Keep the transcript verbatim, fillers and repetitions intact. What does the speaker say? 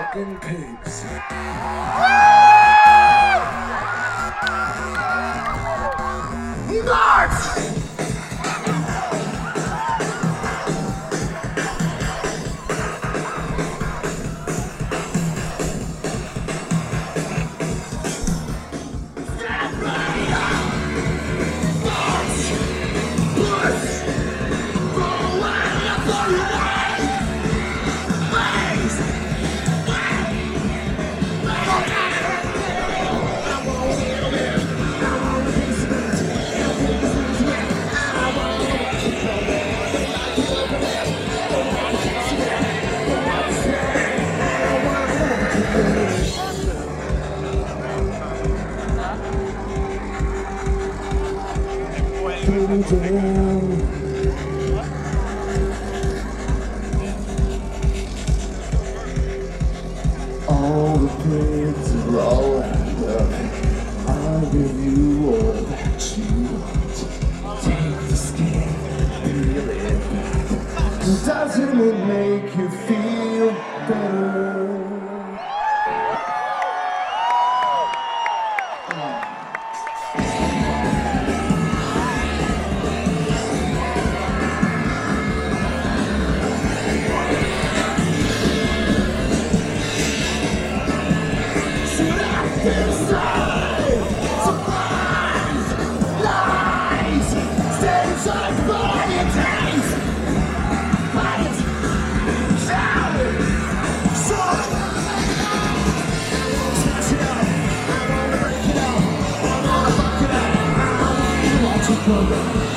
fucking pigs. March! Down. All the pigs are all lined up. I'll give you all that you want. Take the skin, peel it back. Doesn't it make you feel better? Program.